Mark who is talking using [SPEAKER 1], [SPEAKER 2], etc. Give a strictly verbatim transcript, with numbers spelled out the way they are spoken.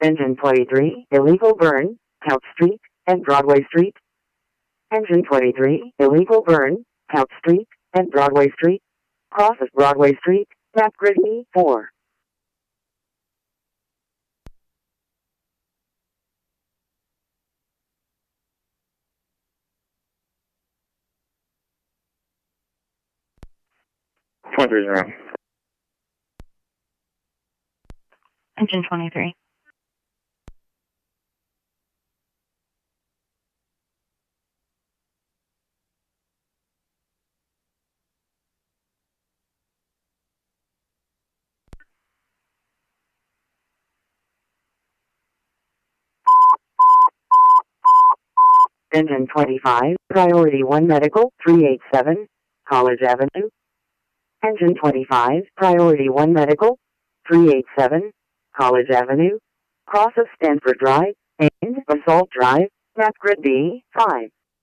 [SPEAKER 1] Engine twenty-three, illegal burn, Couch Street, and Broadway Street. Engine twenty-three, illegal burn, Couch Street, and Broadway Street. Crosses Broadway Street, map grid E four.
[SPEAKER 2] twenty-three zero.
[SPEAKER 3] Engine twenty-three.
[SPEAKER 1] Engine twenty-five, Priority one Medical, three eighty-seven, College Avenue. Engine twenty-five, Priority one Medical, three eighty-seven, College Avenue. Cross of Stanford Drive, and Basalt Drive, map grid B five.